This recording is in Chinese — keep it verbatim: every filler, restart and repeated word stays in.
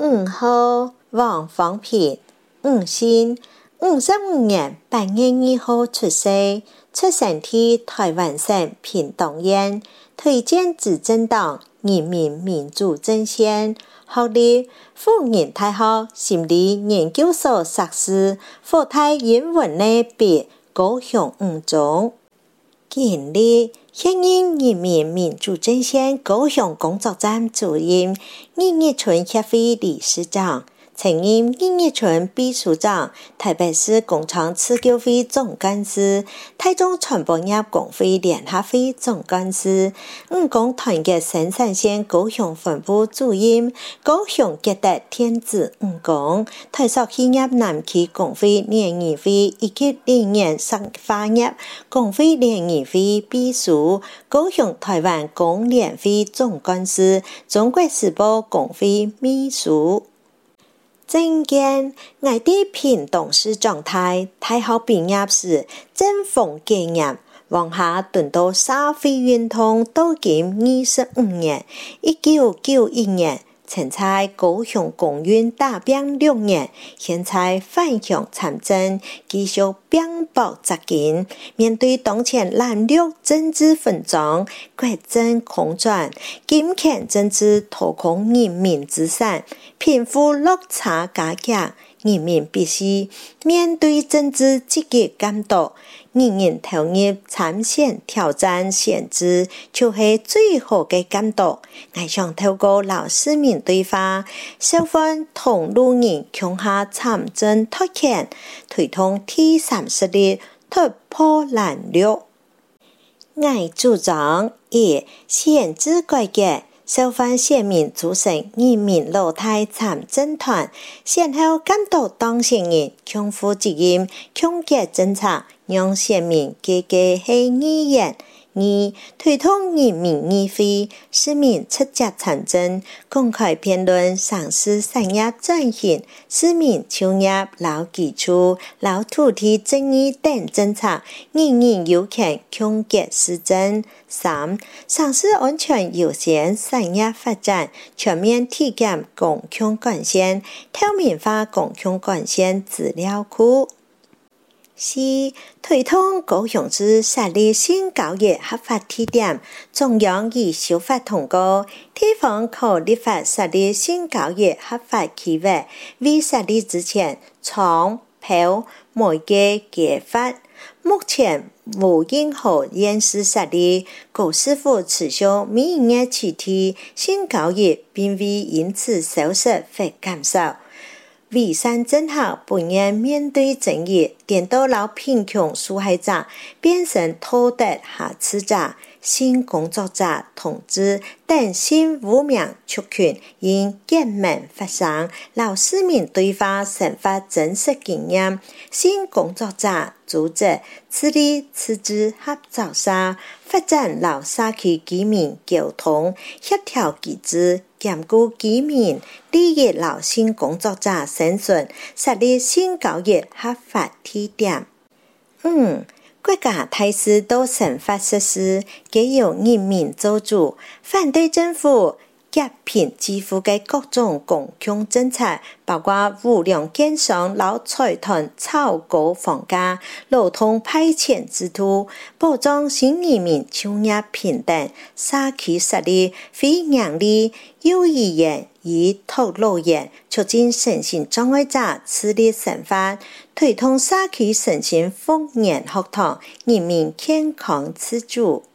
五号王方平，五姓，五十五年八月二号出生，出生於台灣省屏東縣，推薦執政黨人民民主陣線，學歷輔仁大學心理研究所碩士，復旦英文系畢業，高雄五中。經歷現任人民民主陣線高雄工作站主任、日月村協會理事長，曾任日月村秘書長、台北市工廠刺繡會總幹事、台中傳播業工會聯合會總幹事、五公團結生產線高雄分部主任、高雄傑德電子五公、台塑企業南區工會聯誼會以及零年生化業工會聯誼會秘書、高雄台灣工聯會總幹事、中國時報工會秘書。政見我哋屏東市狀態，大學畢業時正逢結業，往下蹲到社會運動到今二十五年，一九九一年曾在高雄公園打拼六年，現在返鄉參政，繼續拼搏扎根。面對當前藍綠政治紛爭、國政空轉、金錢政治掏空人民資產、貧富落差加劇，人民必須面對政治積極監督，人人投入參選挑戰選舉，就是最好的監督。我想透過老市民對話，小販同路人共下參政拓權，推動第三勢力突破藍綠。我主張以選舉改革，小販選民組成人民老態參政團，先後監督當選人，共負責任，共結政策，讓選民個個係議員。二、推動人民議會，市民直接參政，公開辯論城市產業轉型、市民就業、勞基處、勞土地正義等政策，人人有權共結施政。三、城市安全優先產業發展，全面體檢共享管線，透明化共享管線資料庫。四、推動高雄市設立性交易合法地點，中央已修法通過，地方可立法設立性交易合法區域，未設立之前，廠、鋪、媒介揭發。目前無任何人士設立，高市府持續每一年取締性交易，並未因此消失或減少。維善政策本應面對爭議，顛倒老貧窮受害者變成道德瑕疵者、性工作者同志等性污名族群，因減免發生，老市民對話生發真實經驗，性工作者組織處理此之合作社，發展老社區居民溝通協調機制，兼顧居民利益老性工作者生存，設立性交易合法地點。五、國家大事都成法實施，皆由人民做主，反對政府劫貧致富的各種共享政策，包括無良建商老財團炒高房價、勞動派遣制度、保障新移民就業平等、社區設立非營利幼兒園與托老園，促進身心障礙者自立生活，推動社區身心復原學堂，人民健康自主。